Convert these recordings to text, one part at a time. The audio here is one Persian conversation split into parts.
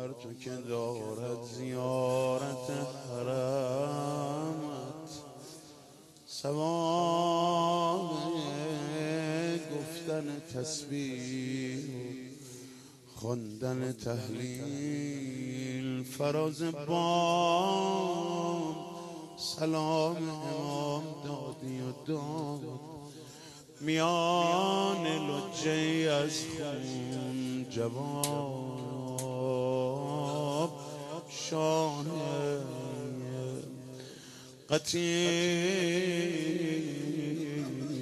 بر تو که دارد زیارت حرمت ثواب گفتن تسبیح خواندن تهلیل فراز بام سلام امام دادی و داد میان لجه از خون جواب شاه قتیل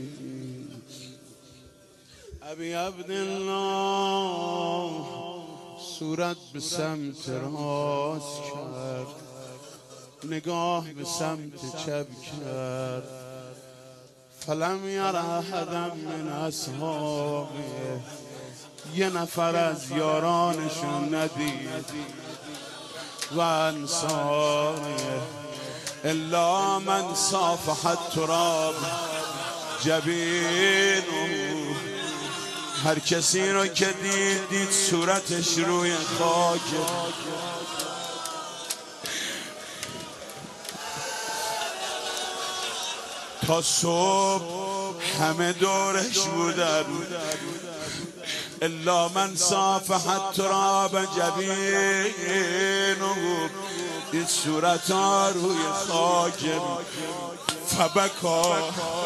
ابی عبدالله صورت به سمت راست کرد نگاه به سمت چپ کرد فلم یر احدا من اصحابه یه نفر از یارانشون ندید و انصاره الا من صافح التراب جبینه هر کسی رو که دید صورتش روی خاک تا صبح همه دورش بودن الا من صافح التراب جبینه این صورت ها روی خاک فبکا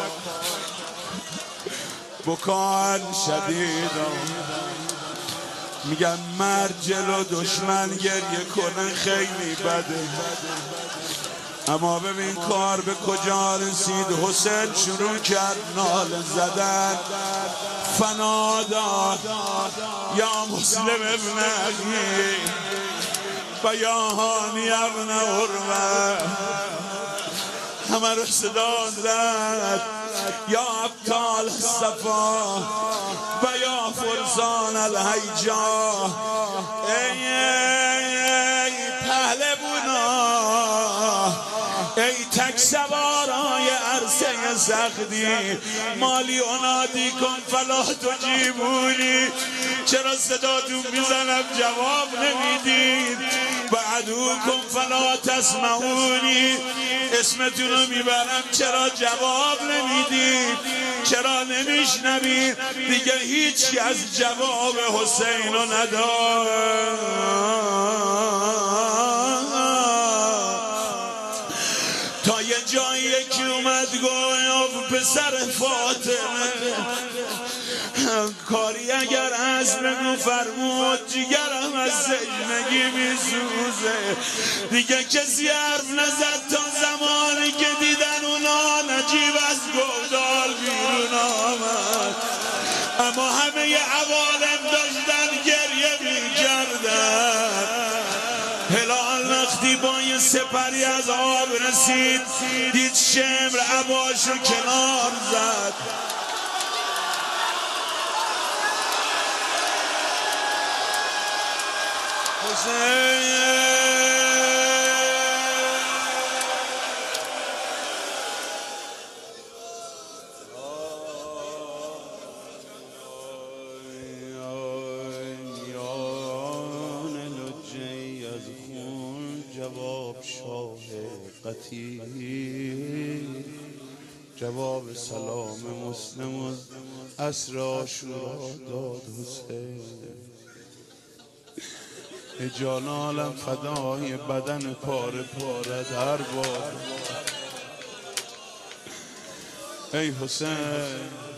بکان شدیدا میگن مرد جلو دشمن گریه کنه خیلی بده اما ببین کار به کجا رسید حسین شروع کرد ناله زدن فنادا یا مسلم ابن اخی و یا هانی ابن عروه همه رو صدا زد یا ابطال صفا و یا فرزان الهیجا ای پهلوانا ای تک سوارای عرصه سختی مالی انادی کن فلا تجیبونی چرا صداتون میزنم جواب نمیدید بعدو کن فلا تسمعونی اسمتون رو میبرم چرا جواب نمیدید چرا نمیشنوید دیگه هیچی از جواب حسین رو نداد تا یه جایی یکی اومد گفت پسر فاطمه کاری اگر از بگو فرمود جگرم از سجنگی میسوزه دیگه کسی حرف نزد تا زمانی که دیدن اونا نجیب از گودال بیرون آمد اما همه عوالم داشتن گریه میکردن هلال وقتی با یه سپری از آب رسید دید شمر عباشو کنار زد جواب شاه قتیل جواب سلام مسلم عصر عاشورا داد حسین جان عالم فدای بدن پاره پاره در باد ای حسین